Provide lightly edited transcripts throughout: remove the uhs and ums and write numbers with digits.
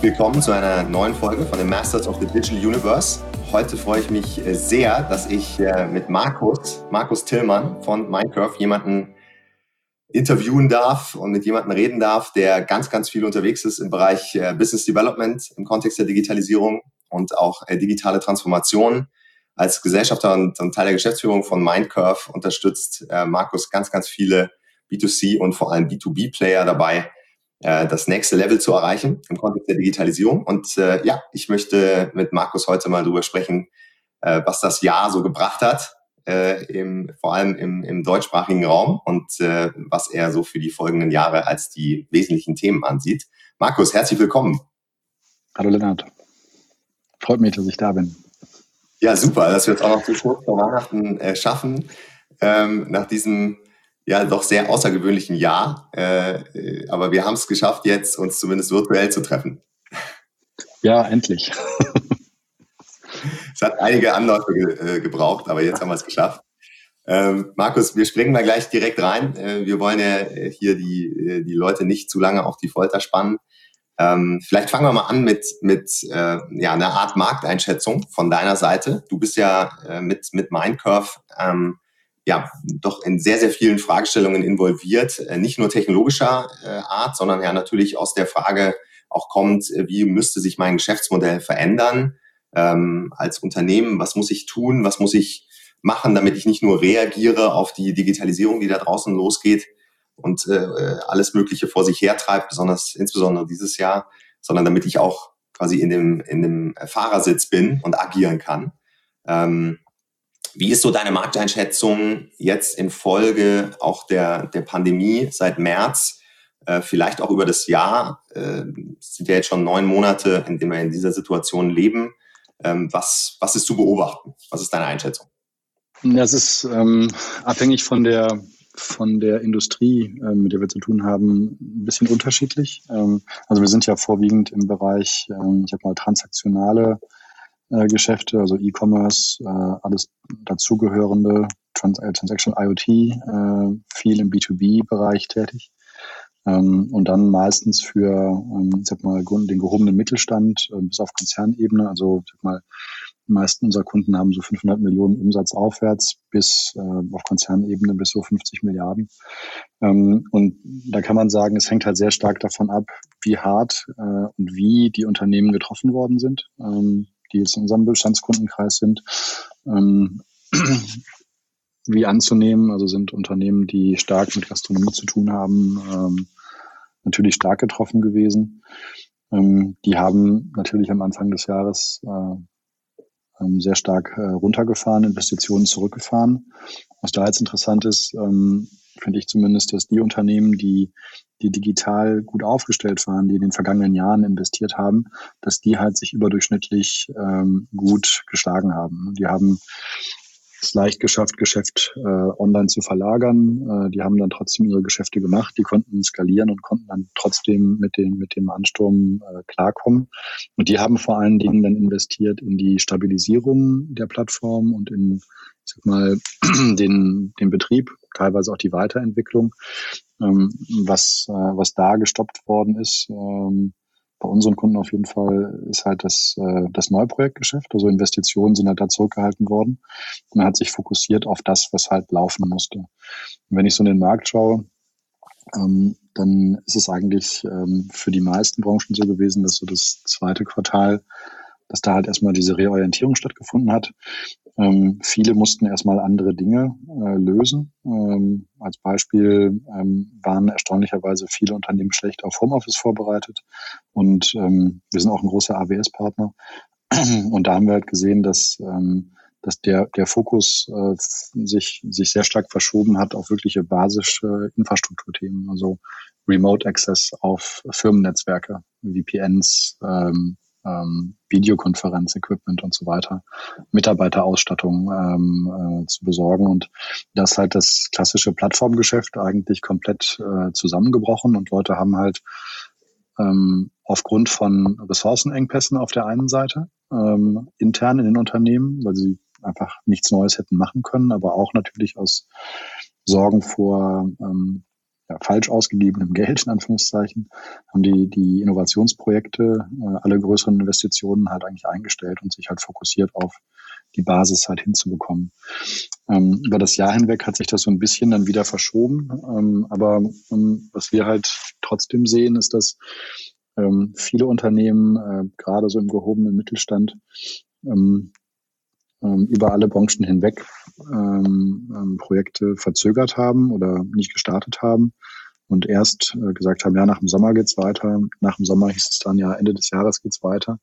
willkommen zu einer neuen Folge von den Masters of the Digital Universe. Heute freue ich mich sehr, dass ich mit Markus Tillmann von Mindcurve jemanden interviewen darf und mit jemandem reden darf, der ganz, ganz viel unterwegs ist im Bereich Business Development im Kontext der Digitalisierung und auch digitale Transformation. Als Gesellschafter und Teil der Geschäftsführung von Mindcurve unterstützt Markus ganz, ganz viele B2C und vor allem B2B-Player dabei, das nächste Level zu erreichen im Kontext der Digitalisierung. Und ich möchte mit Markus heute mal drüber sprechen, was das Jahr so gebracht hat, vor allem im deutschsprachigen Raum und was er so für die folgenden Jahre als die wesentlichen Themen ansieht. Markus, herzlich willkommen. Hallo Lennart. Freut mich, dass ich da bin. Ja, super, dass wir es auch noch zu kurz vor Weihnachten schaffen, nach diesem doch sehr außergewöhnlichen Jahr. Aber wir haben es geschafft, jetzt uns zumindest virtuell zu treffen. Ja, endlich. Es hat einige Anläufe gebraucht, aber jetzt haben wir es geschafft. Markus, wir springen mal gleich direkt rein. Wir wollen ja hier die Leute nicht zu lange auf die Folter spannen. Vielleicht fangen wir mal an mit einer Art Markteinschätzung von deiner Seite. Du bist ja mit Mindcurve doch in sehr, sehr vielen Fragestellungen involviert, nicht nur technologischer Art, sondern ja natürlich aus der Frage auch kommt, wie müsste sich mein Geschäftsmodell verändern als Unternehmen, was muss ich tun, was muss ich machen, damit ich nicht nur reagiere auf die Digitalisierung, die da draußen losgeht und alles Mögliche vor sich hertreibt, insbesondere dieses Jahr, sondern damit ich auch quasi in dem Fahrersitz bin und agieren kann. Wie ist so deine Markteinschätzung jetzt in Folge auch der Pandemie seit März, vielleicht auch über das Jahr? Es sind ja jetzt schon 9 Monate, in denen wir in dieser Situation leben. Was ist zu beobachten? Was ist deine Einschätzung? Das ist abhängig von der Industrie, mit der wir zu tun haben, ein bisschen unterschiedlich. Also wir sind ja vorwiegend im Bereich, transaktionale Geschäfte, also E-Commerce, alles dazugehörende, Transaction IoT, viel im B2B-Bereich tätig. Und dann meistens für, den gehobenen Mittelstand bis auf Konzernebene. Also, die meisten unserer Kunden haben so 500 Millionen Umsatz aufwärts bis auf Konzernebene bis so 50 Milliarden. Und da kann man sagen, es hängt halt sehr stark davon ab, wie hart und wie die Unternehmen getroffen worden sind, die jetzt in unserem Bestandskundenkreis sind. Wie anzunehmen, also sind Unternehmen, die stark mit Gastronomie zu tun haben, natürlich stark getroffen gewesen. Die haben natürlich am Anfang des Jahres sehr stark runtergefahren, Investitionen zurückgefahren. Was da jetzt interessant ist, finde ich zumindest, dass die Unternehmen, die digital gut aufgestellt waren, die in den vergangenen Jahren investiert haben, dass die halt sich überdurchschnittlich gut geschlagen haben. Die haben es leicht geschafft, Geschäft online zu verlagern. Die haben dann trotzdem ihre Geschäfte gemacht. Die konnten skalieren und konnten dann trotzdem mit dem Ansturm klarkommen. Und die haben vor allen Dingen dann investiert in die Stabilisierung der Plattform und in, den Betrieb, teilweise auch die Weiterentwicklung. Was da gestoppt worden ist, bei unseren Kunden auf jeden Fall ist halt das Neuprojektgeschäft. Also Investitionen sind halt da zurückgehalten worden. Man hat sich fokussiert auf das, was halt laufen musste. Und wenn ich so in den Markt schaue, dann ist es eigentlich für die meisten Branchen so gewesen, dass so das zweite Quartal, dass da halt erstmal diese Reorientierung stattgefunden hat. Viele mussten erstmal andere Dinge lösen. Als Beispiel waren erstaunlicherweise viele Unternehmen schlecht auf Homeoffice vorbereitet. Und wir sind auch ein großer AWS-Partner. Und da haben wir halt gesehen, dass der Fokus sich sehr stark verschoben hat auf wirkliche basische Infrastrukturthemen, also Remote Access auf Firmennetzwerke, VPNs, Videokonferenz-Equipment und so weiter, Mitarbeiterausstattung zu besorgen. Und das ist halt das klassische Plattformgeschäft eigentlich komplett zusammengebrochen und Leute haben halt aufgrund von Ressourcenengpässen auf der einen Seite, intern in den Unternehmen, weil sie einfach nichts Neues hätten machen können, aber auch natürlich aus Sorgen vor falsch ausgegebenem Geld, in Anführungszeichen, haben die Innovationsprojekte, alle größeren Investitionen halt eigentlich eingestellt und sich halt fokussiert auf die Basis halt hinzubekommen. Über das Jahr hinweg hat sich das so ein bisschen dann wieder verschoben. Aber was wir halt trotzdem sehen, ist, dass viele Unternehmen, gerade so im gehobenen Mittelstand, über alle Branchen hinweg Projekte verzögert haben oder nicht gestartet haben und erst gesagt haben, ja, nach dem Sommer geht's weiter. Nach dem Sommer hieß es dann, ja, Ende des Jahres geht's weiter.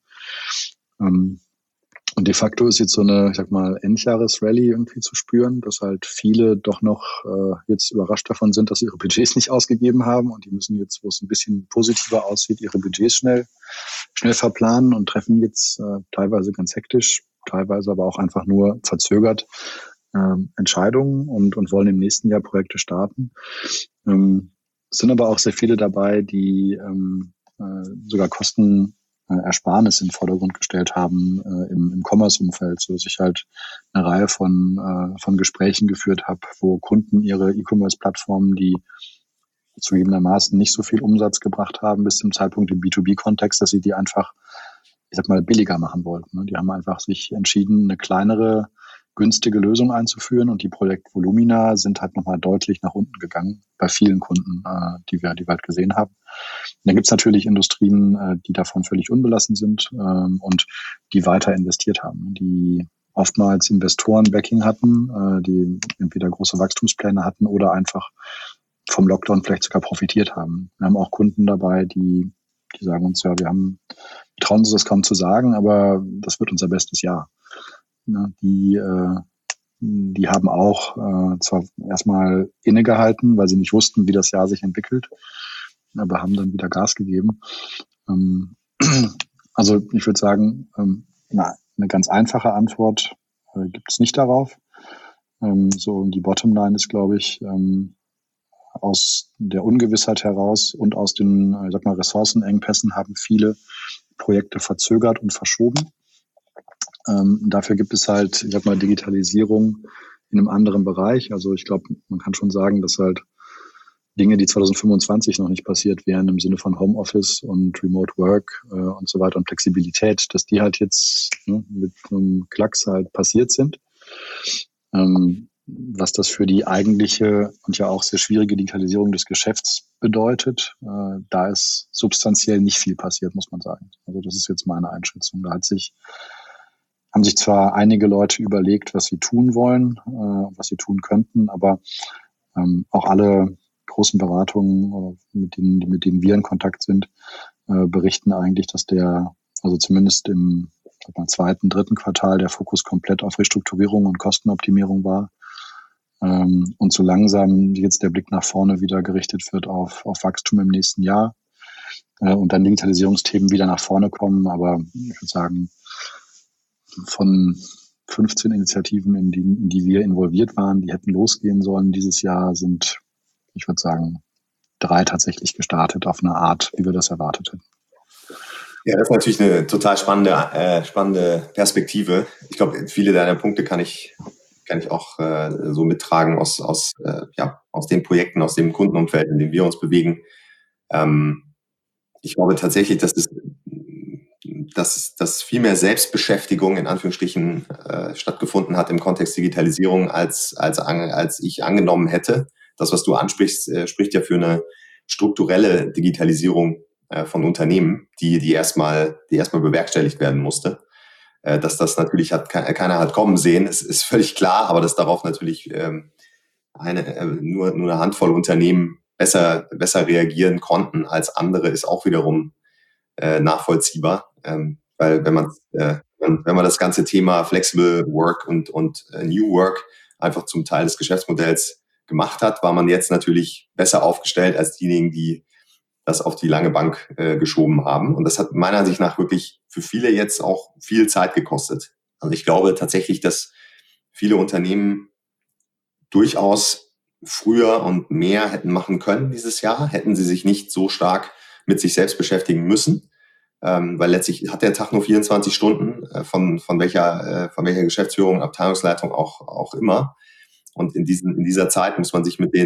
Und de facto ist jetzt so eine, ich sag mal, Endjahres-Rallye irgendwie zu spüren, dass halt viele doch noch jetzt überrascht davon sind, dass sie ihre Budgets nicht ausgegeben haben und die müssen jetzt, wo es ein bisschen positiver aussieht, ihre Budgets schnell verplanen und treffen jetzt teilweise ganz hektisch, teilweise aber auch einfach nur verzögert Entscheidungen und wollen im nächsten Jahr Projekte starten. Es sind aber auch sehr viele dabei, die sogar Kostenersparnis in den Vordergrund gestellt haben im Commerce-Umfeld, so dass ich halt eine Reihe von Gesprächen geführt habe, wo Kunden ihre E-Commerce-Plattformen, die zugegebenermaßen nicht so viel Umsatz gebracht haben bis zum Zeitpunkt im B2B-Kontext, dass sie die einfach, ich sag mal, billiger machen wollten. Die haben einfach sich entschieden, eine kleinere, günstige Lösung einzuführen und die Projektvolumina sind halt nochmal deutlich nach unten gegangen bei vielen Kunden, die wir halt gesehen haben. Und dann gibt's natürlich Industrien, die davon völlig unbelassen sind und die weiter investiert haben, die oftmals Investoren-Backing hatten, die entweder große Wachstumspläne hatten oder einfach vom Lockdown vielleicht sogar profitiert haben. Wir haben auch Kunden dabei, die sagen uns, ja, wir trauen uns das kaum zu sagen, aber das wird unser bestes Jahr. Die haben auch zwar erstmal innegehalten, weil sie nicht wussten, wie das Jahr sich entwickelt, aber haben dann wieder Gas gegeben. Also ich würde sagen, eine ganz einfache Antwort gibt es nicht darauf. So die Bottomline ist, glaube ich, aus der Ungewissheit heraus und aus den, ich sag mal, Ressourcenengpässen haben viele Projekte verzögert und verschoben. Dafür gibt es halt, ich sag mal, Digitalisierung in einem anderen Bereich. Also ich glaube, man kann schon sagen, dass halt Dinge, die 2025 noch nicht passiert wären, im Sinne von Homeoffice und Remote Work und so weiter und Flexibilität, dass die halt jetzt mit einem Klacks halt passiert sind. Was das für die eigentliche und ja auch sehr schwierige Digitalisierung des Geschäfts bedeutet, da ist substanziell nicht viel passiert, muss man sagen. Also das ist jetzt meine Einschätzung. Da haben sich zwar einige Leute überlegt, was sie tun wollen, was sie tun könnten, aber auch alle großen Beratungen, mit denen wir in Kontakt sind, berichten eigentlich, dass also zumindest im zweiten, dritten Quartal der Fokus komplett auf Restrukturierung und Kostenoptimierung war. Und so langsam jetzt der Blick nach vorne wieder gerichtet wird auf Wachstum im nächsten Jahr und dann Digitalisierungsthemen wieder nach vorne kommen. Aber ich würde sagen, von 15 Initiativen, in die wir involviert waren, die hätten losgehen sollen dieses Jahr, sind, ich würde sagen, 3 tatsächlich gestartet auf eine Art, wie wir das erwartet hätten. Ja, das ist natürlich eine total spannende Perspektive. Ich glaube, viele deiner Punkte kann ich auch so mittragen aus den Projekten, aus dem Kundenumfeld, in dem wir uns bewegen. Ich glaube tatsächlich, dass viel mehr Selbstbeschäftigung in Anführungsstrichen stattgefunden hat im Kontext Digitalisierung, als ich angenommen hätte. Das, was du ansprichst, spricht ja für eine strukturelle Digitalisierung von Unternehmen, die erstmal bewerkstelligt werden musste. Dass das natürlich keiner hat kommen sehen, ist völlig klar, aber dass darauf natürlich nur eine Handvoll Unternehmen besser reagieren konnten als andere, ist auch wiederum nachvollziehbar, weil wenn man das ganze Thema Flexible Work und New Work einfach zum Teil des Geschäftsmodells gemacht hat, war man jetzt natürlich besser aufgestellt als diejenigen, die das auf die lange Bank geschoben haben. Und das hat meiner Ansicht nach wirklich für viele jetzt auch viel Zeit gekostet. Also ich glaube tatsächlich, dass viele Unternehmen durchaus früher und mehr hätten machen können dieses Jahr, hätten sie sich nicht so stark mit sich selbst beschäftigen müssen, weil letztlich hat der Tag nur 24 Stunden von welcher Geschäftsführung, Abteilungsleitung auch immer. Und in dieser Zeit muss man sich mit den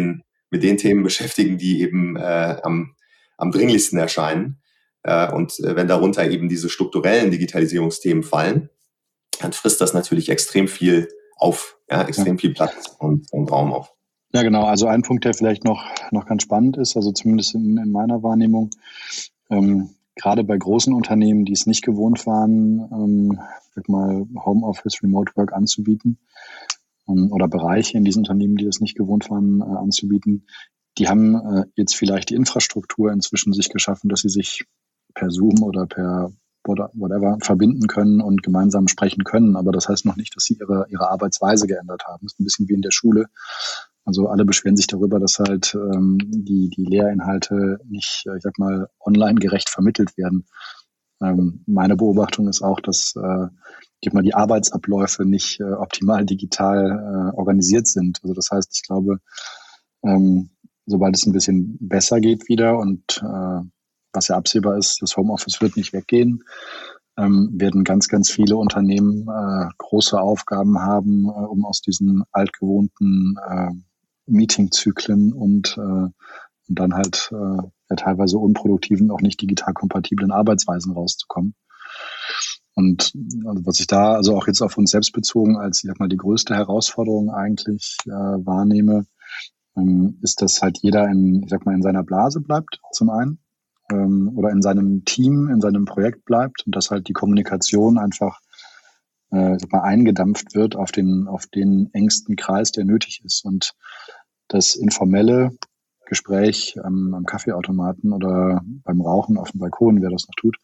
mit den Themen beschäftigen, die eben am dringlichsten erscheinen. Und wenn darunter eben diese strukturellen Digitalisierungsthemen fallen, dann frisst das natürlich extrem viel auf, extrem viel Platz und Raum auf. Ja, genau. Also ein Punkt, der vielleicht noch ganz spannend ist, also zumindest in meiner Wahrnehmung, gerade bei großen Unternehmen, die es nicht gewohnt waren, sag mal, Homeoffice, Remote Work anzubieten, oder Bereiche in diesen Unternehmen, die es nicht gewohnt waren, anzubieten, die haben jetzt vielleicht die Infrastruktur inzwischen sich geschaffen, dass sie sich per Zoom oder per whatever verbinden können und gemeinsam sprechen können. Aber das heißt noch nicht, dass sie ihre Arbeitsweise geändert haben. Das ist ein bisschen wie in der Schule. Also alle beschweren sich darüber, dass halt die Lehrinhalte nicht, ich sag mal, online gerecht vermittelt werden. Meine Beobachtung ist auch, dass die Arbeitsabläufe nicht optimal digital organisiert sind. Also das heißt, ich glaube, sobald es ein bisschen besser geht wieder und was ja absehbar ist, das Homeoffice wird nicht weggehen, werden ganz, ganz viele Unternehmen große Aufgaben haben, um aus diesen altgewohnten Meetingzyklen und dann halt teilweise unproduktiven, auch nicht digital kompatiblen Arbeitsweisen rauszukommen. Und also was ich da also auch jetzt auf uns selbst bezogen als, ich sag mal, die größte Herausforderung eigentlich wahrnehme, ist, dass halt jeder in seiner Blase bleibt, zum einen, oder in seinem Team, in seinem Projekt bleibt und dass halt die Kommunikation einfach eingedampft wird auf den engsten Kreis, der nötig ist. Und das informelle Gespräch am Kaffeeautomaten oder beim Rauchen auf dem Balkon, wer das noch tut,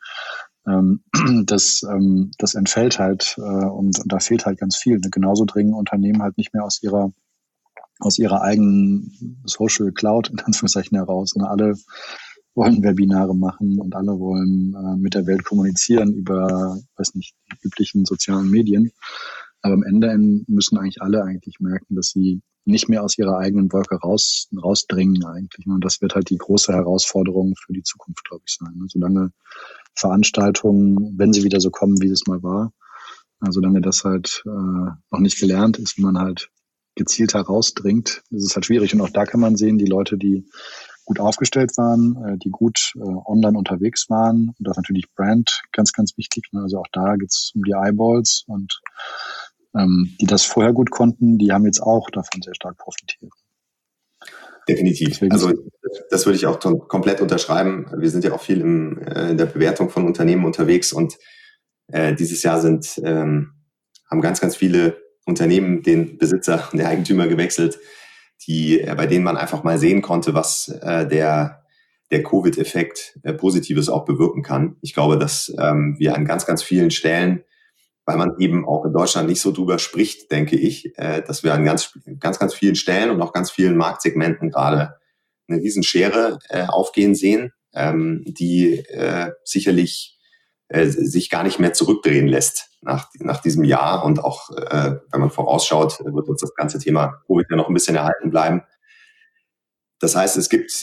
das entfällt halt und da fehlt halt ganz viel. Genauso dringen Unternehmen halt nicht mehr aus ihrer eigenen Social Cloud in Anführungszeichen heraus. Ne? Alle wollen Webinare machen und alle wollen mit der Welt kommunizieren über, die üblichen sozialen Medien. Aber am Ende müssen eigentlich alle merken, dass sie nicht mehr aus ihrer eigenen Wolke rausdringen eigentlich. Und das wird halt die große Herausforderung für die Zukunft, glaube ich, sein. Solange Veranstaltungen, wenn sie wieder so kommen, wie es mal war, solange das halt noch nicht gelernt ist, wie man halt gezielt herausdringt, ist es halt schwierig. Und auch da kann man sehen, die Leute, die gut aufgestellt waren, die gut online unterwegs waren, und das ist natürlich Brand ganz, ganz wichtig. Ne? Also auch da geht es um die Eyeballs und die das vorher gut konnten, die haben jetzt auch davon sehr stark profitiert. Definitiv. Deswegen, also das würde ich auch komplett unterschreiben. Wir sind ja auch viel in der Bewertung von Unternehmen unterwegs und dieses Jahr haben ganz, ganz viele Unternehmen den Besitzer und der Eigentümer gewechselt, bei denen man einfach mal sehen konnte, was der Covid-Effekt Positives auch bewirken kann. Ich glaube, dass wir an ganz, ganz vielen Stellen, weil man eben auch in Deutschland nicht so drüber spricht, denke ich, dass wir an ganz, ganz, ganz vielen Stellen und auch ganz vielen Marktsegmenten gerade eine Riesenschere aufgehen sehen, die sicherlich sich gar nicht mehr zurückdrehen lässt nach diesem Jahr. Und auch, wenn man vorausschaut, wird uns das ganze Thema Covid ja noch ein bisschen erhalten bleiben. Das heißt, es gibt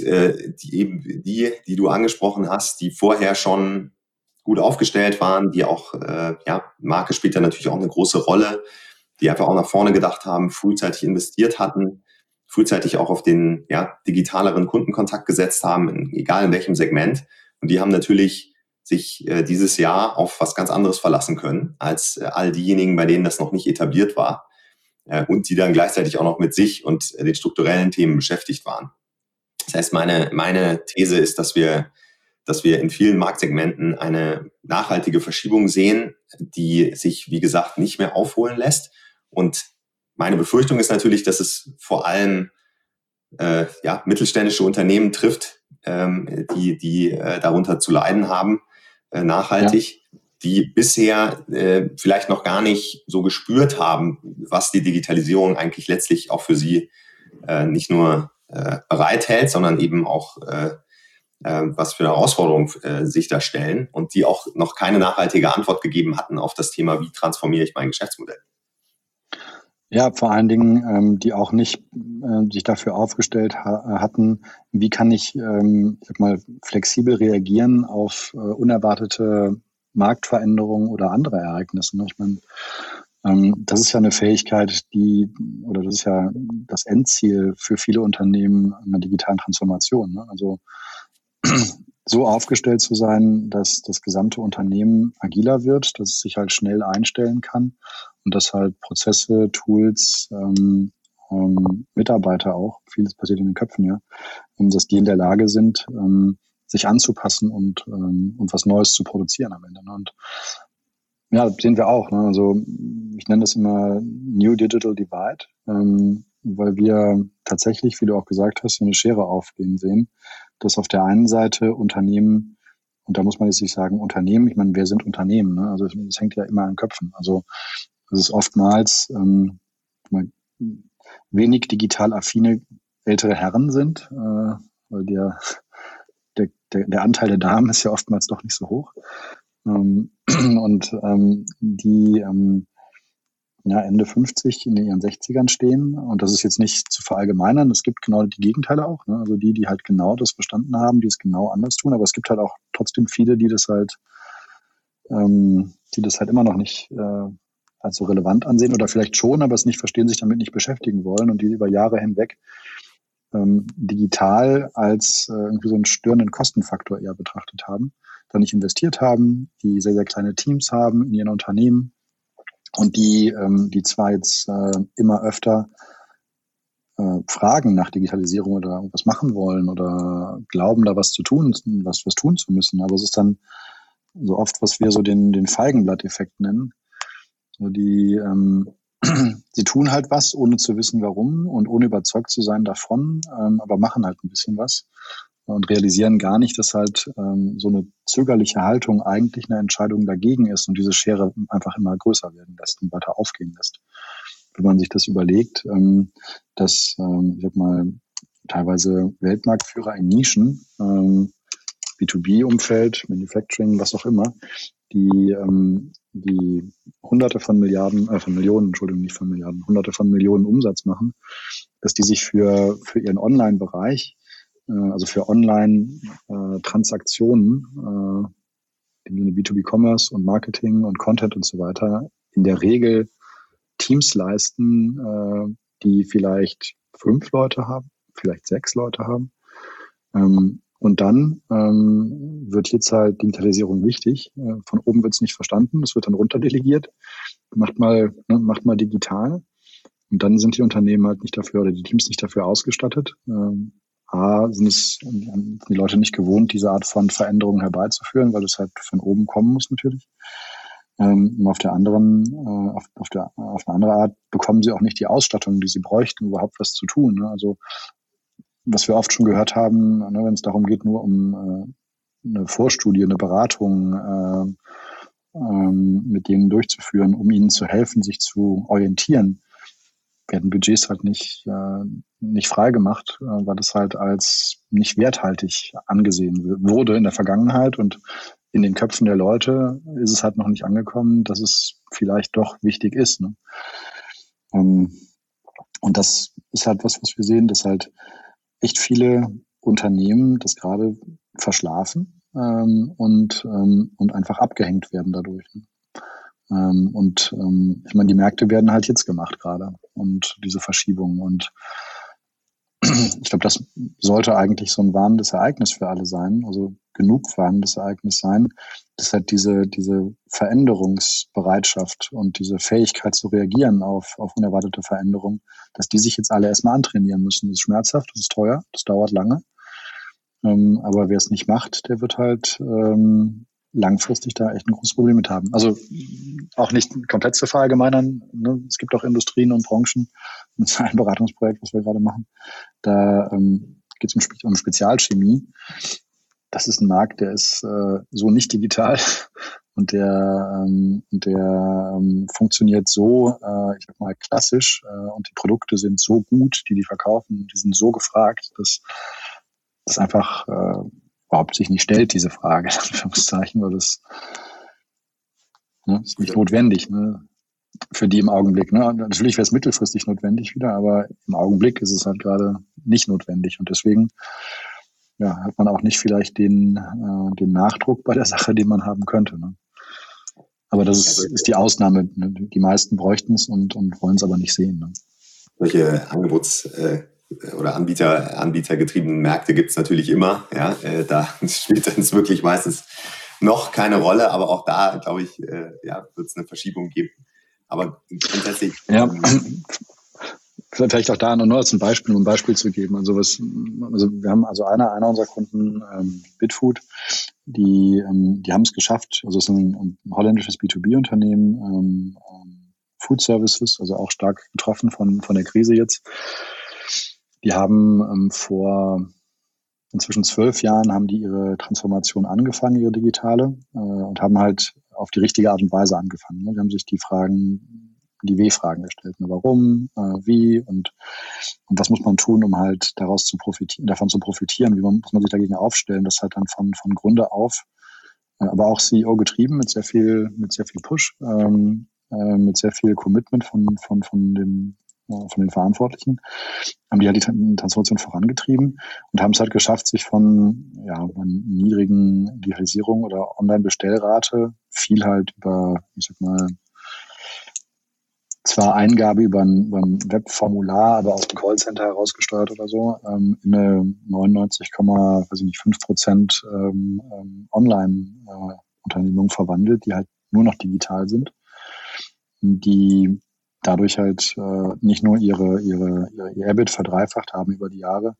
die du angesprochen hast, die vorher schon gut aufgestellt waren, die auch, Marke spielt da natürlich auch eine große Rolle, die einfach auch nach vorne gedacht haben, frühzeitig investiert hatten, frühzeitig auch auf den digitaleren Kundenkontakt gesetzt haben, egal in welchem Segment. Und die haben natürlich sich dieses Jahr auf was ganz anderes verlassen können, als all diejenigen, bei denen das noch nicht etabliert war und die dann gleichzeitig auch noch mit sich und den strukturellen Themen beschäftigt waren. Das heißt, meine These ist, dass wir in vielen Marktsegmenten eine nachhaltige Verschiebung sehen, die sich, wie gesagt, nicht mehr aufholen lässt. Und meine Befürchtung ist natürlich, dass es vor allem mittelständische Unternehmen trifft, die darunter zu leiden haben, nachhaltig, die bisher vielleicht noch gar nicht so gespürt haben, was die Digitalisierung eigentlich letztlich auch für sie nicht nur bereithält, sondern eben auch was für Herausforderungen sich da stellen und die auch noch keine nachhaltige Antwort gegeben hatten auf das Thema, wie transformiere ich mein Geschäftsmodell. Ja, vor allen Dingen, die auch nicht sich dafür aufgestellt hatten, wie kann ich flexibel reagieren auf unerwartete Marktveränderungen oder andere Ereignisse. Ich meine, Das ist ja eine Fähigkeit, oder das ist ja das Endziel für viele Unternehmen einer digitalen Transformation. Ne? Also so aufgestellt zu sein, dass das gesamte Unternehmen agiler wird, dass es sich halt schnell einstellen kann und dass halt Prozesse, Tools, Mitarbeiter auch, vieles passiert in den Köpfen, ja, dass die in der Lage sind, sich anzupassen und was Neues zu produzieren am Ende. Ne? Und ja, sehen wir auch. Ne? Also ich nenne das immer New Digital Divide, weil wir tatsächlich, wie du auch gesagt hast, eine Schere aufgehen sehen, dass auf der einen Seite Unternehmen, und da muss man jetzt nicht sagen Unternehmen, ich meine, wer sind Unternehmen? Ne? Also das hängt ja immer an Köpfen. Also es ist oftmals wenig digital affine ältere Herren sind, weil der Anteil der Damen ist ja oftmals doch nicht so hoch. Die Ende 50 in ihren 60ern stehen. Und das ist jetzt nicht zu verallgemeinern. Es gibt genau die Gegenteile auch. Ne? Also die halt genau das verstanden haben, die es genau anders tun. Aber es gibt halt auch trotzdem viele, die das halt immer noch nicht als so relevant ansehen oder vielleicht schon, aber es nicht verstehen, sich damit nicht beschäftigen wollen und die über Jahre hinweg digital als irgendwie so einen störenden Kostenfaktor eher betrachtet haben, da nicht investiert haben, die sehr, sehr kleine Teams haben in ihren Unternehmen und die zwar jetzt immer öfter fragen nach Digitalisierung oder irgendwas machen wollen oder glauben, da was zu tun, was tun zu müssen. Aber es ist dann so oft, was wir so den Feigenblatt-Effekt nennen. So sie tun halt was, ohne zu wissen, warum und ohne überzeugt zu sein davon, aber machen halt ein bisschen was und realisieren gar nicht, dass halt so eine zögerliche Haltung eigentlich eine Entscheidung dagegen ist und diese Schere einfach immer größer werden lässt und weiter aufgehen lässt. Wenn man sich das überlegt, dass, ich sag mal, teilweise Weltmarktführer in Nischen, B2B-Umfeld, Manufacturing, was auch immer, die Hunderte von Millionen, nicht von Milliarden, Hunderte von Millionen Umsatz machen, dass die sich für ihren Online-Bereich, also für Online-Transaktionen, im Sinne B2B-Commerce und Marketing und Content und so weiter, in der Regel Teams leisten, die vielleicht 5 Leute haben, vielleicht 6 Leute haben. Und dann wird jetzt halt Digitalisierung wichtig. Von oben wird es nicht verstanden, es wird dann runterdelegiert. Macht mal digital. Und dann sind die Unternehmen halt nicht dafür oder die Teams nicht dafür ausgestattet. Sind die Leute nicht gewohnt, diese Art von Veränderungen herbeizuführen, weil es halt von oben kommen muss natürlich. Und auf der anderen, auf eine andere Art bekommen sie auch nicht die Ausstattung, die sie bräuchten, überhaupt was zu tun. Ne? Also was wir oft schon gehört haben, ne, wenn es darum geht, nur um eine Vorstudie, eine Beratung mit denen durchzuführen, um ihnen zu helfen, sich zu orientieren, werden Budgets halt nicht frei gemacht, weil das halt als nicht werthaltig angesehen wurde in der Vergangenheit und in den Köpfen der Leute ist es halt noch nicht angekommen, dass es vielleicht doch wichtig ist. Ne? Und das ist halt was wir sehen, dass halt echt viele Unternehmen das gerade verschlafen und einfach abgehängt werden dadurch. Ne? Ich meine, die Märkte werden halt jetzt gemacht gerade und diese Verschiebungen. Und ich glaube, das sollte eigentlich so ein warnendes Ereignis für alle sein, also genug warnendes Ereignis sein, dass halt diese Veränderungsbereitschaft und diese Fähigkeit zu reagieren auf unerwartete Veränderungen, dass die sich jetzt alle erstmal antrainieren müssen. Das ist schmerzhaft, das ist teuer, das dauert lange. Aber wer es nicht macht, der wird halt langfristig da echt ein großes Problem mit haben. Also auch nicht komplett zu verallgemeinern. Ne? Es gibt auch Industrien und Branchen, mit einem Beratungsprojekt, was wir gerade machen, da geht es um Spezialchemie. Das ist ein Markt, der ist so nicht digital und der funktioniert so, ich sag mal, klassisch und die Produkte sind so gut, die verkaufen, die sind so gefragt, dass das einfach überhaupt sich nicht stellt, diese Frage, in Anführungszeichen, weil das ist nicht notwendig, ne, für die im Augenblick. Ne? Natürlich wäre es mittelfristig notwendig wieder, aber im Augenblick ist es halt gerade nicht notwendig und deswegen hat man auch nicht vielleicht den Nachdruck bei der Sache, den man haben könnte. Ne? Aber ist die Ausnahme. Ne? Die meisten bräuchten es und wollen es aber nicht sehen. Ne? Solche oder anbietergetriebenen Märkte gibt es natürlich immer. Ja, da spielt es wirklich meistens noch keine Rolle, aber auch da, glaube ich, wird es eine Verschiebung geben. Aber grundsätzlich. Ja, vielleicht auch da nur als ein Beispiel zu geben. Also wir haben einer unserer Kunden, Bitfood, die haben es geschafft. Also es ist ein holländisches B2B-Unternehmen, Food Services, also auch stark betroffen von der Krise jetzt. Die haben vor inzwischen 12 Jahren haben die ihre Transformation angefangen, ihre digitale, und haben halt auf die richtige Art und Weise angefangen. Die haben sich die W-Fragen gestellt. Warum, wie und was muss man tun, um halt davon zu profitieren? Muss man sich dagegen aufstellen? Das halt dann von Grunde auf, aber auch CEO getrieben mit sehr viel Push, mit sehr viel Commitment von den Verantwortlichen, haben die halt die Transformation vorangetrieben und haben es halt geschafft, sich von einer niedrigen Digitalisierung oder Online-Bestellrate viel halt über, ich sag mal, zwar Eingabe über ein Webformular, aber aus dem Callcenter herausgesteuert oder so, in eine 99,5% Online-Unternehmung verwandelt, die halt nur noch digital sind, die dadurch halt nicht nur ihr EBIT verdreifacht haben über die Jahre,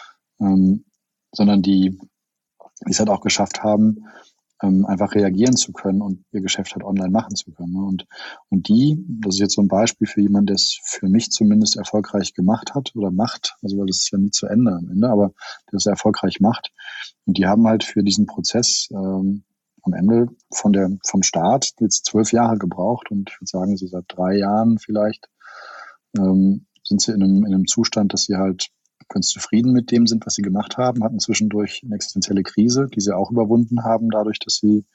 sondern die es halt auch geschafft haben, einfach reagieren zu können und ihr Geschäft halt online machen zu können. Ne? Und das ist jetzt so ein Beispiel für jemanden, der es für mich zumindest erfolgreich gemacht hat oder macht, also weil das ist ja nie zu Ende am Ende, aber der es erfolgreich macht. Und die haben halt für diesen Prozess am Ende vom Start jetzt 12 Jahre gebraucht und ich würde sagen, so seit 3 Jahren vielleicht sind sie in einem Zustand, dass sie halt ganz zufrieden mit dem sind, was sie gemacht haben, hatten zwischendurch eine existenzielle Krise, die sie auch überwunden haben, dadurch, dass sie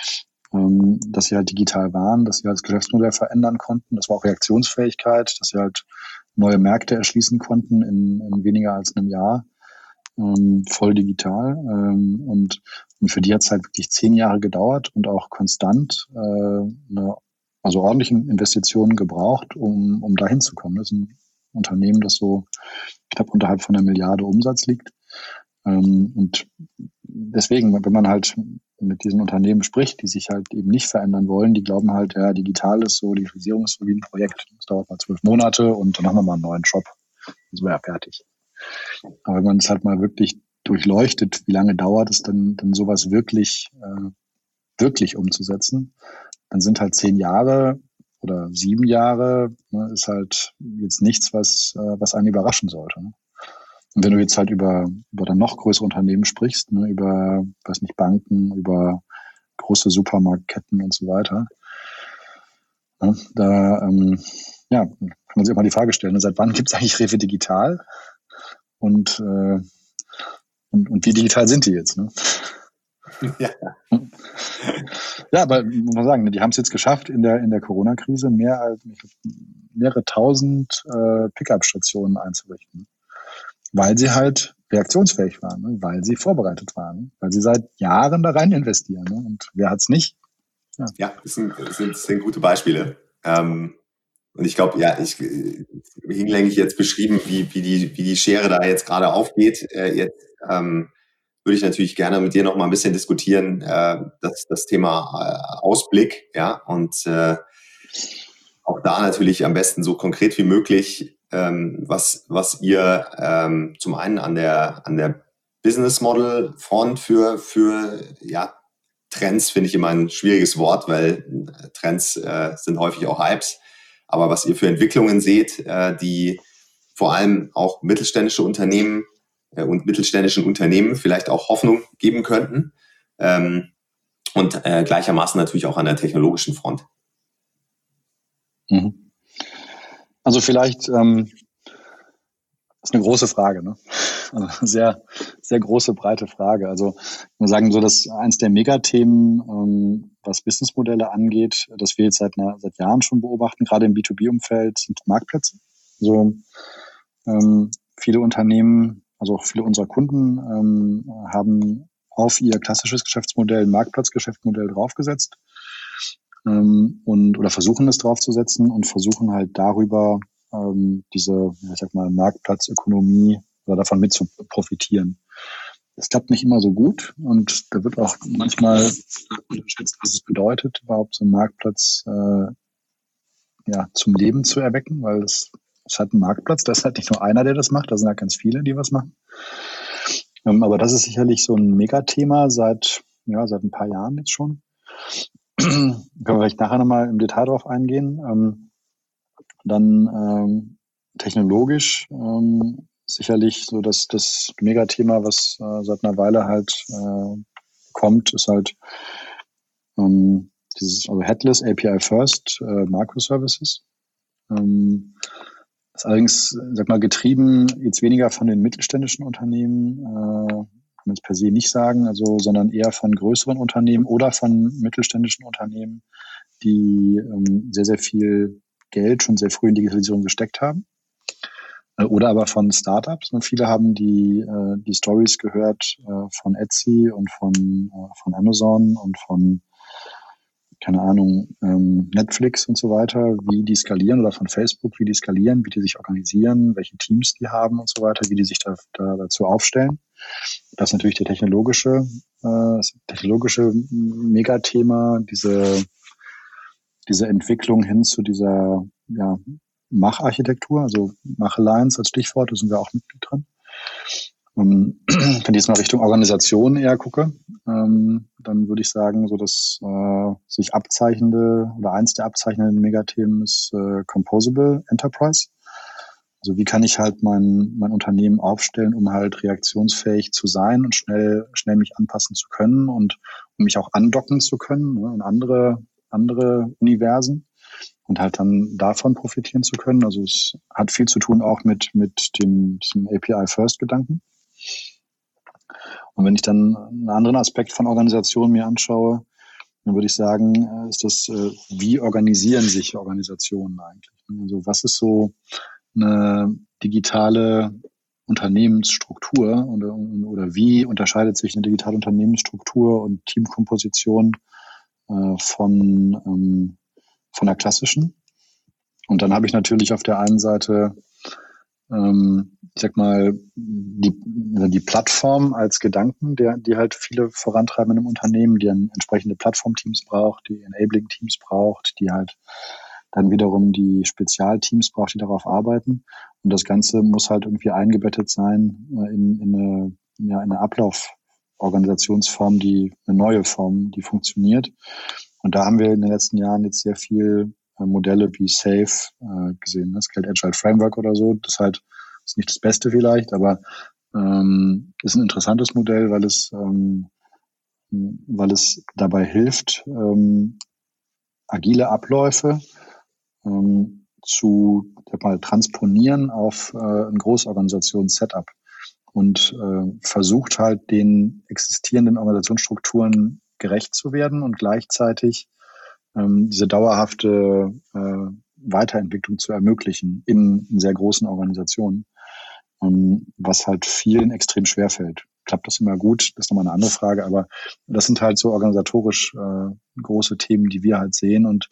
halt digital waren, dass sie halt das Geschäftsmodell verändern konnten. Das war auch Reaktionsfähigkeit, dass sie halt neue Märkte erschließen konnten in weniger als einem Jahr, voll digital. Und für die hat es halt wirklich 10 Jahre gedauert und auch konstant also ordentlichen Investitionen gebraucht, um dahin zu kommen. Das ist ein Unternehmen, das so knapp unterhalb von 1 Milliarde Umsatz liegt. Und deswegen, wenn man halt mit diesen Unternehmen spricht, die sich halt eben nicht verändern wollen, die glauben halt, ja, Digitalisierung ist so wie ein Projekt. Das dauert mal 12 Monate und dann haben wir mal einen neuen Job. Dann sind wir ja fertig. Aber wenn man es halt mal wirklich durchleuchtet, wie lange dauert es dann sowas wirklich umzusetzen, dann sind halt 10 Jahre oder 7 Jahre, ne, ist halt jetzt nichts, was einen überraschen sollte. Ne? Und wenn du jetzt halt über dann noch größere Unternehmen sprichst, ne, über, weiß nicht, Banken, über große Supermarktketten und so weiter, ne, da kann man sich auch mal die Frage stellen, ne, seit wann gibt es eigentlich Rewe Digital? Und wie digital sind die jetzt? Ne? Ja. Ja, aber muss man sagen, die haben es jetzt geschafft, in der Corona-Krise mehrere tausend Pickup-Stationen einzurichten, weil sie halt reaktionsfähig waren, ne? Weil sie vorbereitet waren, ne? Weil sie seit Jahren da rein investieren. Ne? Und wer hat's nicht? Ja, das sind gute Beispiele. Und ich glaube, hinlänglich jetzt beschrieben, wie die Schere da jetzt gerade aufgeht. Jetzt würde ich natürlich gerne mit dir noch mal ein bisschen diskutieren, das Thema Ausblick, ja, und auch da natürlich am besten so konkret wie möglich, was ihr zum einen an der Business Model Front für Trends finde ich immer ein schwieriges Wort, weil Trends sind häufig auch Hypes. Aber was ihr für Entwicklungen seht, die vor allem auch mittelständische Unternehmen und mittelständischen Unternehmen vielleicht auch Hoffnung geben könnten. Und gleichermaßen natürlich auch an der technologischen Front. Also vielleicht ist eine große Frage, ne? Also sehr, sehr große, breite Frage. Also ich muss sagen, so dass eins der Megathemen, was Businessmodelle angeht, das wir jetzt seit Jahren schon beobachten, gerade im B2B-Umfeld, sind Marktplätze. Also viele Unternehmen, also auch viele unserer Kunden haben auf ihr klassisches Geschäftsmodell ein Marktplatzgeschäftsmodell draufgesetzt. oder versuchen es draufzusetzen und versuchen halt darüber diese, ich sag mal, Marktplatzökonomie oder davon mit zu profitieren. Das klappt nicht immer so gut und da wird auch manchmal unterschätzt, was es bedeutet, überhaupt so einen Marktplatz zum Leben zu erwecken, weil es ist halt ein Marktplatz, da ist halt nicht nur einer, der das macht, da sind halt ganz viele, die was machen. Aber das ist sicherlich so ein Megathema seit ein paar Jahren jetzt schon. Können wir vielleicht nachher nochmal im Detail drauf eingehen. Dann technologisch sicherlich so das Megathema, was seit einer Weile halt kommt, ist halt dieses Headless API First Microservices. Ist allerdings, sag mal, getrieben jetzt weniger von den mittelständischen Unternehmen, kann man es per se nicht sagen, sondern eher von größeren Unternehmen oder von mittelständischen Unternehmen, die sehr, sehr viel Geld schon sehr früh in Digitalisierung gesteckt haben. Oder aber von Startups. Und viele haben die Stories gehört von Etsy und von Amazon und von keine Ahnung, Netflix und so weiter, wie die skalieren oder von Facebook, wie die skalieren, wie die sich organisieren, welche Teams die haben und so weiter, wie die sich dazu aufstellen. Das ist natürlich das technologische Megathema, diese Entwicklung hin zu dieser Macharchitektur, also Mach Alliance als Stichwort, da sind wir auch Mitglied drin. Wenn ich jetzt mal Richtung Organisation eher gucke, dann würde ich sagen, so das sich abzeichnende oder eins der abzeichnenden Megathemen ist Composable Enterprise. Also wie kann ich halt mein Unternehmen aufstellen, um halt reaktionsfähig zu sein und schnell mich anpassen zu können und um mich auch andocken zu können, ne, in andere Universen und halt dann davon profitieren zu können. Also es hat viel zu tun auch mit diesem API-First-Gedanken. Und wenn ich dann einen anderen Aspekt von Organisationen mir anschaue, dann würde ich sagen, ist das, wie organisieren sich Organisationen eigentlich? Also was ist so eine digitale Unternehmensstruktur oder wie unterscheidet sich eine digitale Unternehmensstruktur und Teamkomposition von der klassischen? Und dann habe ich natürlich auf der einen Seite ich sag mal, die Plattform als Gedanken, die halt viele vorantreiben in einem Unternehmen, die dann entsprechende Plattformteams braucht, die Enabling-Teams braucht, die halt dann wiederum die Spezialteams braucht, die darauf arbeiten. Und das Ganze muss halt irgendwie eingebettet sein in eine Ablauforganisationsform, eine neue Form, die funktioniert. Und da haben wir in den letzten Jahren jetzt sehr viel Modelle wie SAFe gesehen, das Scaled Agile Framework oder so. Das ist nicht das Beste vielleicht, aber ist ein interessantes Modell, weil es dabei hilft, agile Abläufe zu transponieren auf ein Großorganisations-Setup und versucht halt den existierenden Organisationsstrukturen gerecht zu werden und gleichzeitig diese dauerhafte Weiterentwicklung zu ermöglichen in sehr großen Organisationen, was halt vielen extrem schwer fällt. Klappt das immer gut? Das ist nochmal eine andere Frage, aber das sind halt so organisatorisch große Themen, die wir halt sehen. Und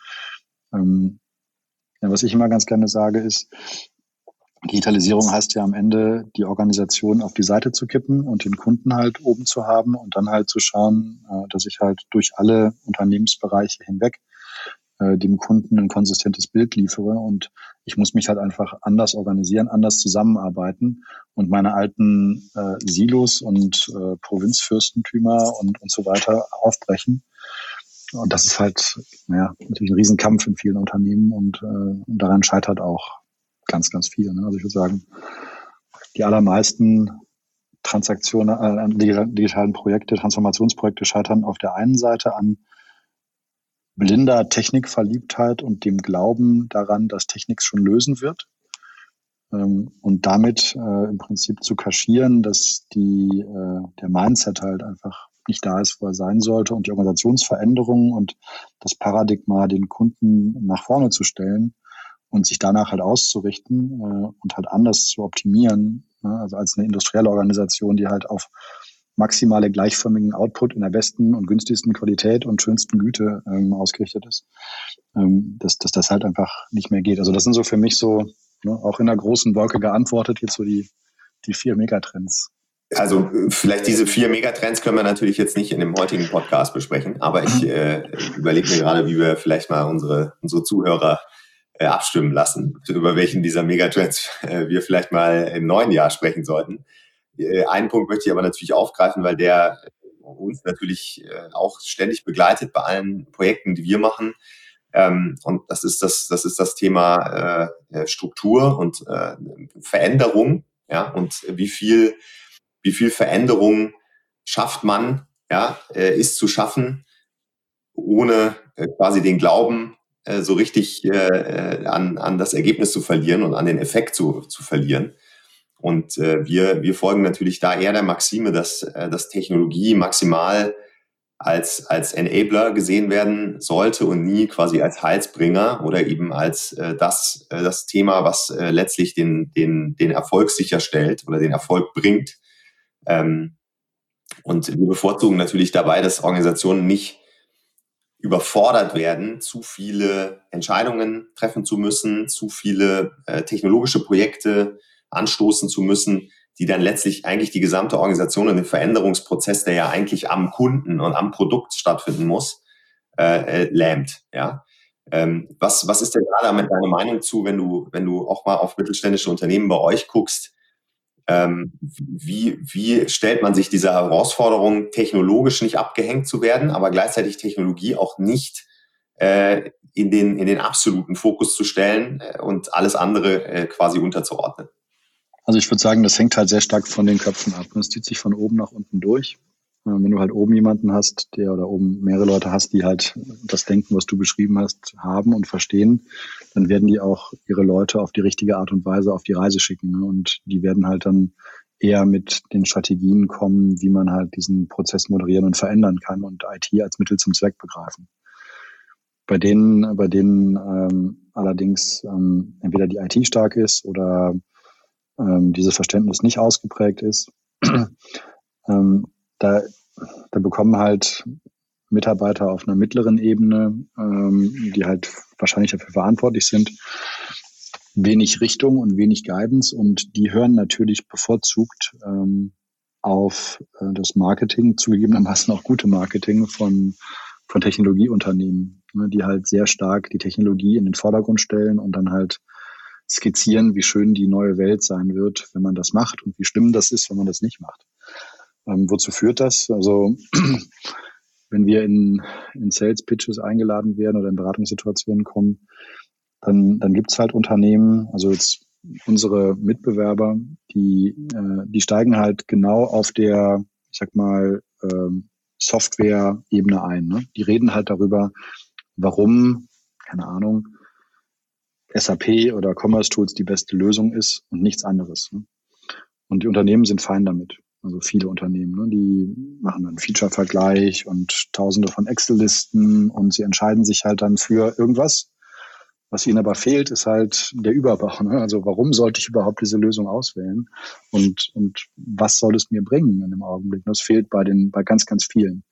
was ich immer ganz gerne sage, ist, Digitalisierung heißt ja am Ende, die Organisation auf die Seite zu kippen und den Kunden halt oben zu haben und dann halt zu schauen, dass ich halt durch alle Unternehmensbereiche hinweg dem Kunden ein konsistentes Bild liefere. Und ich muss mich halt einfach anders organisieren, anders zusammenarbeiten und meine alten Silos und Provinzfürstentümer und so weiter aufbrechen. Und das ist halt natürlich ein Riesenkampf in vielen Unternehmen und daran scheitert auch ganz, ganz viel. Ne? Also ich würde sagen, die allermeisten digitalen Projekte, Transformationsprojekte scheitern auf der einen Seite an blinder Technikverliebtheit und dem Glauben daran, dass Technik es schon lösen wird. Und damit im Prinzip zu kaschieren, dass der Mindset halt einfach nicht da ist, wo er sein sollte und die Organisationsveränderung und das Paradigma, den Kunden nach vorne zu stellen und sich danach halt auszurichten und halt anders zu optimieren, also als eine industrielle Organisation, die halt auf maximale gleichförmigen Output in der besten und günstigsten Qualität und schönsten Güte ausgerichtet ist, dass das halt einfach nicht mehr geht. Also das sind so für mich so, ne, auch in der großen Wolke geantwortet, jetzt so die 4 Megatrends. Also vielleicht diese 4 Megatrends können wir natürlich jetzt nicht in dem heutigen Podcast besprechen, aber ich überlege mir gerade, wie wir vielleicht mal unsere Zuhörer abstimmen lassen, über welchen dieser Megatrends wir vielleicht mal im neuen Jahr sprechen sollten. Einen Punkt möchte ich aber natürlich aufgreifen, weil der uns natürlich auch ständig begleitet bei allen Projekten, die wir machen. Und das ist das Thema Struktur und Veränderung, ja, und wie viel Veränderung schafft man, ja, ist zu schaffen, ohne quasi den Glauben so richtig an das Ergebnis zu verlieren und an den Effekt zu verlieren. Und wir folgen natürlich da eher der Maxime, dass Technologie maximal als Enabler gesehen werden sollte und nie quasi als Heilsbringer oder eben als das Thema, was letztlich den Erfolg sicherstellt oder den Erfolg bringt. Und wir bevorzugen natürlich dabei, dass Organisationen nicht überfordert werden, zu viele Entscheidungen treffen zu müssen, zu viele technologische Projekte anstoßen zu müssen, die dann letztlich eigentlich die gesamte Organisation in den Veränderungsprozess, der ja eigentlich am Kunden und am Produkt stattfinden muss, lähmt. Ja? Was ist denn gerade mit deiner Meinung zu, wenn du auch mal auf mittelständische Unternehmen bei euch guckst? Wie stellt man sich dieser Herausforderung, technologisch nicht abgehängt zu werden, aber gleichzeitig Technologie auch nicht in den absoluten Fokus zu stellen und alles andere quasi unterzuordnen? Also ich würde sagen, das hängt halt sehr stark von den Köpfen ab. Das zieht sich von oben nach unten durch. Wenn du halt oben jemanden hast, oder oben mehrere Leute hast, die halt das Denken, was du beschrieben hast, haben und verstehen, dann werden die auch ihre Leute auf die richtige Art und Weise auf die Reise schicken. Ne? Und die werden halt dann eher mit den Strategien kommen, wie man halt diesen Prozess moderieren und verändern kann und IT als Mittel zum Zweck begreifen. Bei denen allerdings entweder die IT stark ist oder dieses Verständnis nicht ausgeprägt ist, da bekommen halt Mitarbeiter auf einer mittleren Ebene, die halt wahrscheinlich dafür verantwortlich sind, wenig Richtung und wenig Guidance, und die hören natürlich bevorzugt auf das Marketing, zugegebenermaßen auch gute Marketing von Technologieunternehmen, ne, die halt sehr stark die Technologie in den Vordergrund stellen und dann halt skizzieren, wie schön die neue Welt sein wird, wenn man das macht, und wie schlimm das ist, wenn man das nicht macht. Wozu führt das? Also wenn wir in Sales Pitches eingeladen werden oder in Beratungssituationen kommen, dann gibt es halt Unternehmen, also jetzt unsere Mitbewerber, die steigen halt genau auf der, ich sag mal, Software-Ebene ein. Ne? Die reden halt darüber, warum, keine Ahnung, SAP oder Commerce Tools die beste Lösung ist und nichts anderes. Ne? Und die Unternehmen sind fein damit. Also viele Unternehmen, ne? Die machen dann Feature-Vergleich und tausende von Excel-Listen, und sie entscheiden sich halt dann für irgendwas. Was ihnen aber fehlt, ist halt der Überbau. Ne? Also warum sollte ich überhaupt diese Lösung auswählen? Und was soll es mir bringen in dem Augenblick? Das fehlt bei ganz, ganz vielen.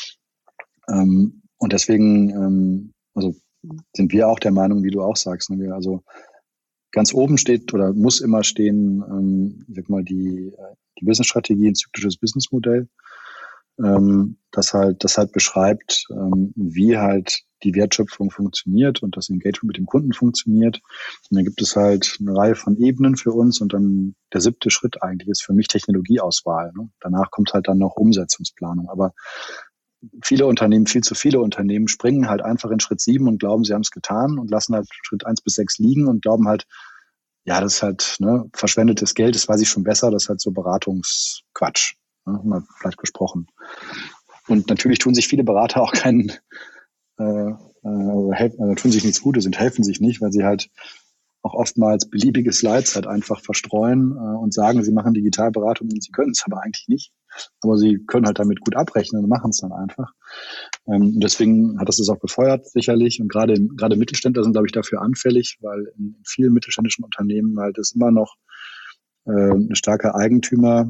Und deswegen, also sind wir auch der Meinung, wie du auch sagst, ne? Wir also ganz oben steht oder muss immer stehen, ich sag mal, die Business-Strategie, ein zyklisches Businessmodell, das halt beschreibt, wie halt die Wertschöpfung funktioniert und das Engagement mit dem Kunden funktioniert. Und dann gibt es halt eine Reihe von Ebenen für uns, und dann der 7. Schritt eigentlich ist für mich Technologieauswahl. Ne? Danach kommt halt dann noch Umsetzungsplanung. Aber viel zu viele Unternehmen springen halt einfach in Schritt 7 und glauben, sie haben es getan, und lassen halt Schritt 1 bis 6 liegen und glauben halt, ja, das ist halt verschwendetes Geld, das weiß ich schon besser, das ist halt so Beratungsquatsch, ne, mal vielleicht gesprochen. Und natürlich tun sich viele Berater auch tun sich nichts Gutes und helfen sich nicht, weil sie halt auch oftmals beliebige Slides halt einfach verstreuen und sagen, sie machen Digitalberatung, und sie können es aber eigentlich nicht. Aber sie können halt damit gut abrechnen und machen es dann einfach. Und deswegen hat das auch befeuert, sicherlich. Und gerade Mittelständler sind, glaube ich, dafür anfällig, weil in vielen mittelständischen Unternehmen halt es immer noch eine starke Eigentümer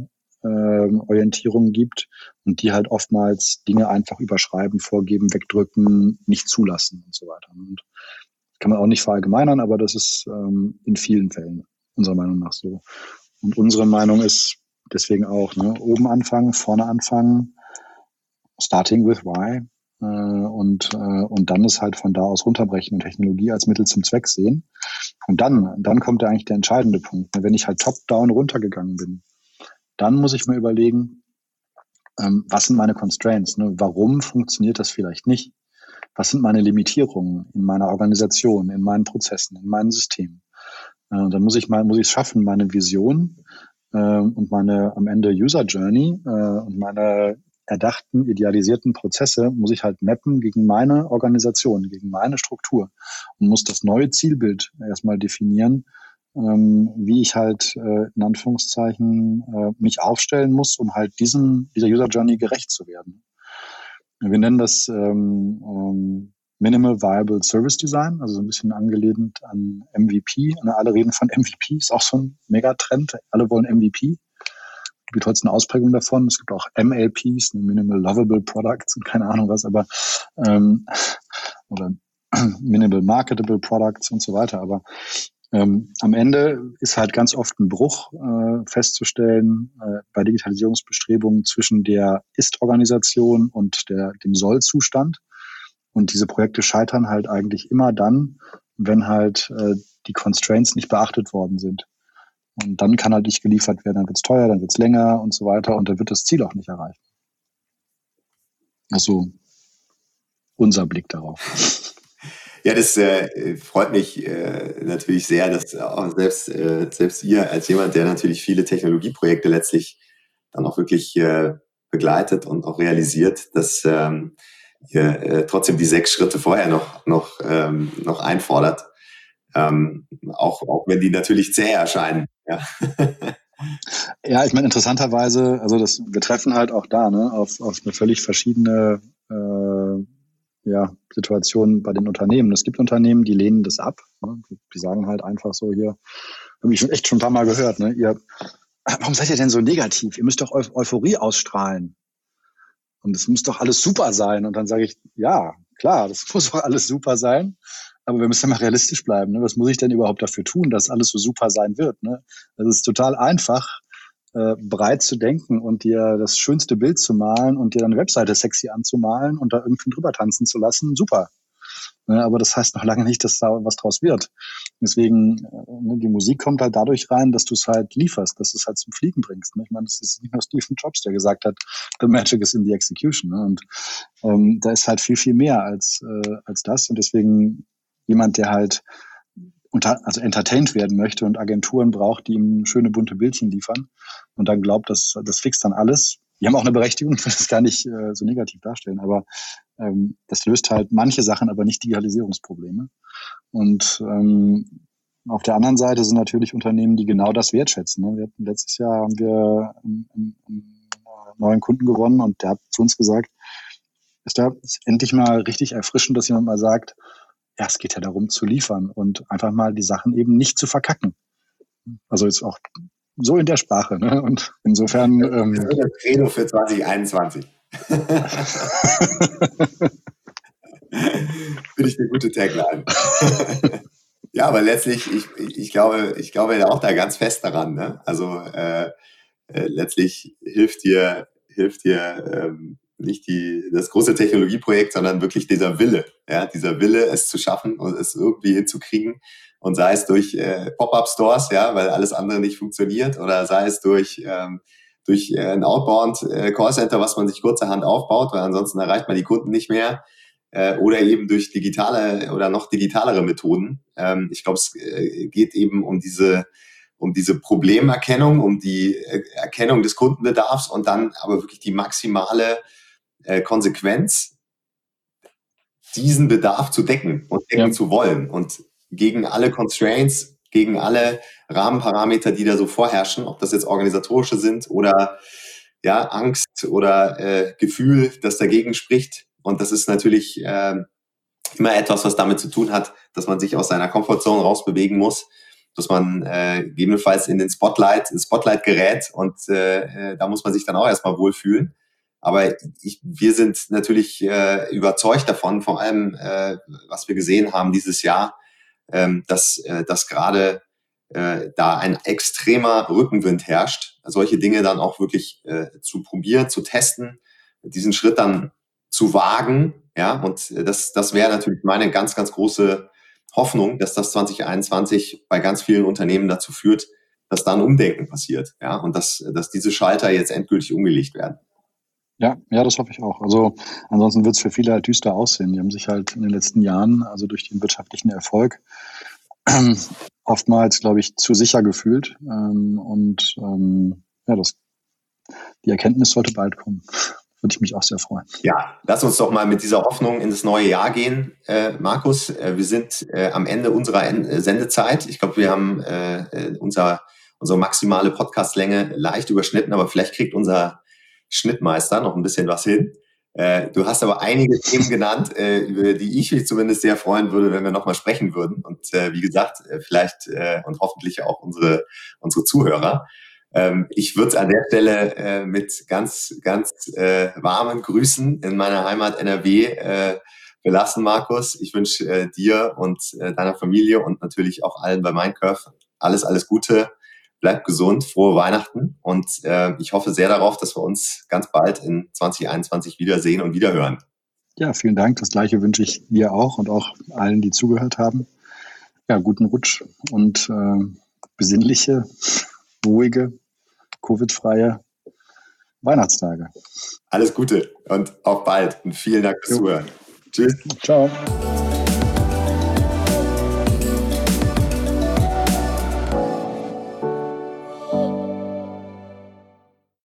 Orientierung gibt und die halt oftmals Dinge einfach überschreiben, vorgeben, wegdrücken, nicht zulassen und so weiter. Und kann man auch nicht verallgemeinern, aber das ist in vielen Fällen unserer Meinung nach so. Und unsere Meinung ist deswegen auch, ne, oben anfangen, vorne anfangen, starting with why, und dann ist halt von da aus runterbrechen und Technologie als Mittel zum Zweck sehen. Und dann kommt ja eigentlich der entscheidende Punkt. Wenn ich halt top-down runtergegangen bin, dann muss ich mir überlegen, was sind meine Constraints? Ne? Warum funktioniert das vielleicht nicht? Was sind meine Limitierungen in meiner Organisation, in meinen Prozessen, in meinen Systemen? Dann muss ich es schaffen, meine Vision und meine am Ende User Journey und meine erdachten, idealisierten Prozesse muss ich halt mappen gegen meine Organisation, gegen meine Struktur und muss das neue Zielbild erstmal definieren, wie ich halt in Anführungszeichen mich aufstellen muss, um halt dieser User Journey gerecht zu werden. Wir nennen das Minimal Viable Service Design, also so ein bisschen angelehnt an MVP. Alle reden von MVP, ist auch so ein Megatrend. Alle wollen MVP. Es gibt trotzdem eine Ausprägung davon. Es gibt auch MLPs, Minimal Lovable Products und keine Ahnung was, aber oder Minimal Marketable Products und so weiter. Aber am Ende ist halt ganz oft ein Bruch festzustellen bei Digitalisierungsbestrebungen zwischen der Ist-Organisation und dem Soll-Zustand. Und diese Projekte scheitern halt eigentlich immer dann, wenn halt die Constraints nicht beachtet worden sind. Und dann kann halt nicht geliefert werden, dann wird's teuer, dann wird's länger und so weiter und dann wird das Ziel auch nicht erreicht. Also unser Blick darauf. Ja, das freut mich natürlich sehr, dass auch selbst ihr als jemand, der natürlich viele Technologieprojekte letztlich dann auch wirklich begleitet und auch realisiert, dass ihr trotzdem die 6 Schritte vorher noch einfordert, auch wenn die natürlich zäh erscheinen. Ja, ja, ich meine interessanterweise, also wir treffen halt auch da auf eine völlig verschiedene Situationen bei den Unternehmen. Es gibt Unternehmen, die lehnen das ab. Ne? Die sagen halt einfach so hier, habe ich echt schon ein paar Mal gehört, ne? Warum seid ihr denn so negativ? Ihr müsst doch Euphorie ausstrahlen. Und es muss doch alles super sein. Und dann sage ich, ja, klar, das muss doch alles super sein. Aber wir müssen ja mal realistisch bleiben. Ne? Was muss ich denn überhaupt dafür tun, dass alles so super sein wird? Ne? Das ist total einfach, breit zu denken und dir das schönste Bild zu malen und dir deine Webseite sexy anzumalen und da irgendwie drüber tanzen zu lassen. Super. Ne? Aber das heißt noch lange nicht, dass da was draus wird. Deswegen, die Musik kommt halt dadurch rein, dass du es halt lieferst, dass du es halt zum Fliegen bringst. Ne? Ich meine, das ist nicht nur Stephen Jobs, der gesagt hat, the magic is in the execution. Ne? Und da ist halt viel, viel mehr als das. Und deswegen jemand, der halt also entertained werden möchte und Agenturen braucht, die ihm schöne bunte Bildchen liefern und dann glaubt, dass das fixt dann alles. Die haben auch eine Berechtigung, ich will das gar nicht so negativ darstellen, aber das löst halt manche Sachen, aber nicht Digitalisierungsprobleme. Und auf der anderen Seite sind natürlich Unternehmen, die genau das wertschätzen. Ne? Letztes Jahr haben wir einen neuen Kunden gewonnen und der hat zu uns gesagt, ist endlich mal richtig erfrischend, dass jemand mal sagt, ja, es geht ja darum zu liefern und einfach mal die Sachen eben nicht zu verkacken. Also jetzt auch so in der Sprache. Ne? Und insofern... das ist das Credo für 2021. Finde ich eine gute Tagline. Ja, aber letztlich, ich glaube auch da ganz fest daran. Ne? Also letztlich hilft dir nicht das große Technologieprojekt, sondern wirklich dieser Wille, es zu schaffen und es irgendwie hinzukriegen. Und sei es durch Pop-up-Stores, ja, weil alles andere nicht funktioniert, oder sei es durch ein Outbound-Callcenter, was man sich kurzerhand aufbaut, weil ansonsten erreicht man die Kunden nicht mehr, oder eben durch digitale oder noch digitalere Methoden. Ich glaube, es geht eben um diese Problemerkennung, um die Erkennung des Kundenbedarfs und dann aber wirklich die maximale Konsequenz, diesen Bedarf zu decken und decken zu wollen und gegen alle Constraints, gegen alle Rahmenparameter, die da so vorherrschen, ob das jetzt organisatorische sind oder ja, Angst oder Gefühl, das dagegen spricht. Und das ist natürlich immer etwas, was damit zu tun hat, dass man sich aus seiner Komfortzone rausbewegen muss. dass man gegebenenfalls in den Spotlight gerät und da muss man sich dann auch erstmal wohlfühlen. Aber wir sind natürlich überzeugt davon, vor allem was wir gesehen haben dieses Jahr, dass gerade da ein extremer Rückenwind herrscht, solche Dinge dann auch wirklich zu probieren, zu testen, diesen Schritt dann zu wagen. Ja, und das wäre natürlich meine ganz, ganz große Hoffnung, dass das 2021 bei ganz vielen Unternehmen dazu führt, dass da ein Umdenken passiert. Ja, und dass diese Schalter jetzt endgültig umgelegt werden. Ja, das hoffe ich auch. Also ansonsten wird es für viele halt düster aussehen. Die haben sich halt in den letzten Jahren, also durch den wirtschaftlichen Erfolg, oftmals, glaube ich, zu sicher gefühlt. Die Erkenntnis sollte bald kommen. Würde ich mich auch sehr freuen. Ja, lass uns doch mal mit dieser Hoffnung in das neue Jahr gehen, Markus. Wir sind am Ende unserer Sendezeit. Ich glaube, wir haben unsere maximale Podcastlänge leicht überschnitten, aber vielleicht kriegt unser Schnittmeister noch ein bisschen was hin. Du hast aber einige Themen genannt, über die ich mich zumindest sehr freuen würde, wenn wir nochmal sprechen würden. Und wie gesagt, vielleicht und hoffentlich auch unsere Zuhörer. Ich würde es an der Stelle mit ganz, ganz warmen Grüßen in meiner Heimat NRW belassen, Markus. Ich wünsche dir und deiner Familie und natürlich auch allen bei Mindcurve alles Gute. Bleibt gesund, frohe Weihnachten und ich hoffe sehr darauf, dass wir uns ganz bald in 2021 wiedersehen und wiederhören. Ja, vielen Dank. Das Gleiche wünsche ich dir auch und auch allen, die zugehört haben. Ja, guten Rutsch und besinnliche, ruhige, Covid-freie Weihnachtstage. Alles Gute und auf bald und vielen Dank fürs Zuhören. Tschüss. Ciao.